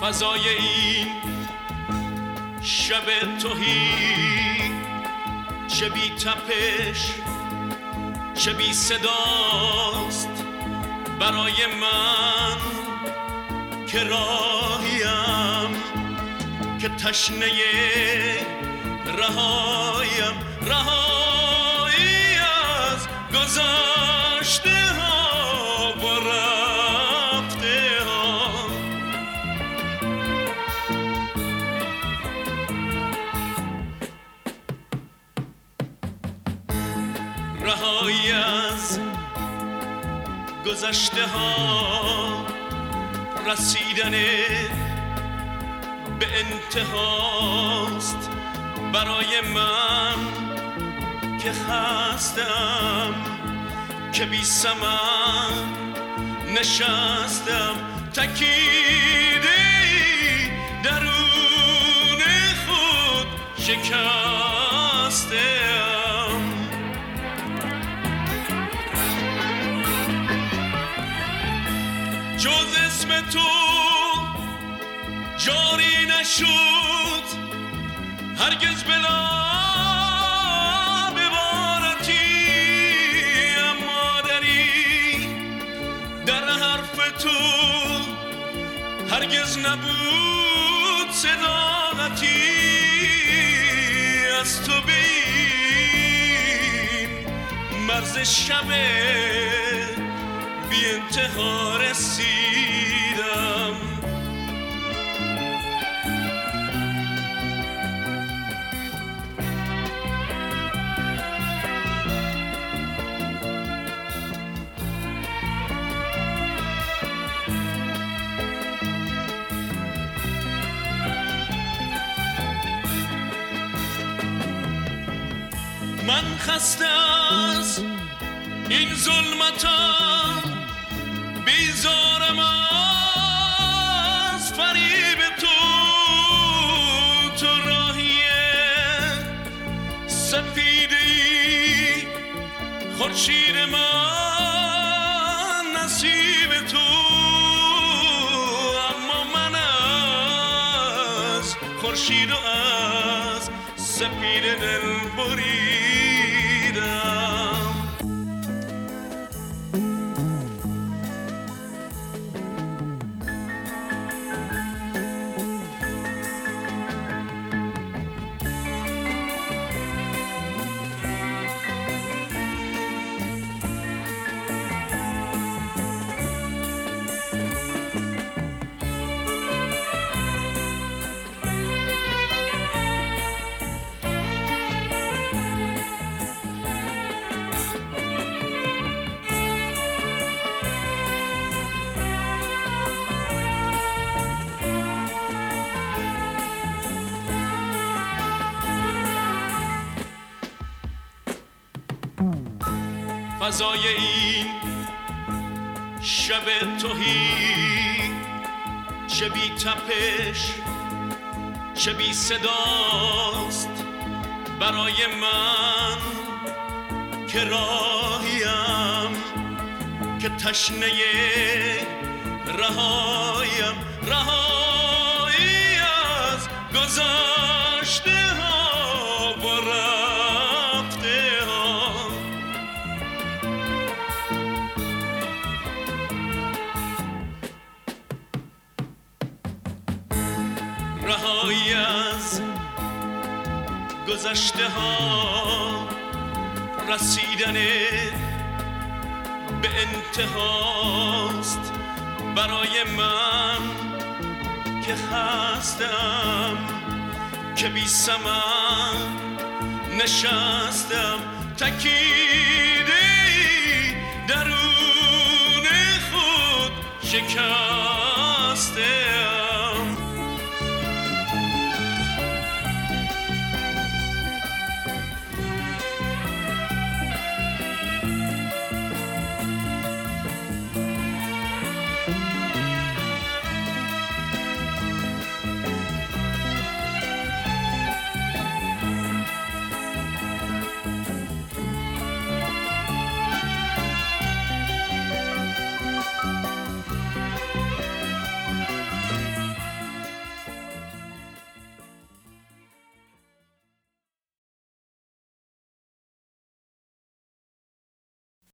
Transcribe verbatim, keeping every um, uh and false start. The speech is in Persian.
فضای این شب تهی چه بی تپش چه بی صداست برای من که راهیم که تشنه رهایم رهایی از گذشته ها و رفته ها رهایی از گذشته ها رسیدن به انتهاست برای من که خستم که بی ثمر نشستم تکیده درون خود شکستم جز اسم تو جاری نشد هرگز بلا ببارتی اما دری در حرف تو هرگز نبود صداقتی از تو به این مرز شب بی انتها رسیدم من خسته از این ظلمتم بیزارم از فریب تو تو راهی سپیدی خورشید من نصیب تو اما من از خورشید و از سپید دل بریدم فضای این شب تهی چه بی تپش چه بی صداست برای من که راهیم که تشنه رهایم رهایی از گذشته ها و رفته ها رهایی از گذشته ها رسیدن به انتهاست برای من که خستم که بی ثمر نشستم تکیده